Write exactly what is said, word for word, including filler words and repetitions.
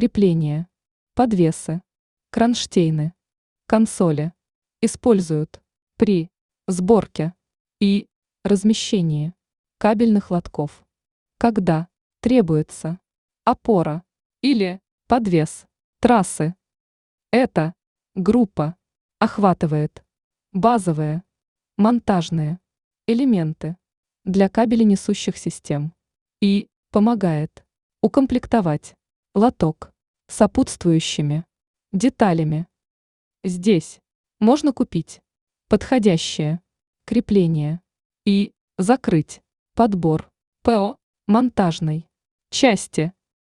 крепления, подвесы, кронштейны, консоли используют при сборке и размещении кабельных лотков, когда требуется опора или подвес трассы. Эта группа охватывает базовые монтажные элементы для кабеленесущих систем и помогает укомплектовать лоток сопутствующими деталями. Здесь можно купить подходящее крепление и закрыть подбор ПО монтажной части.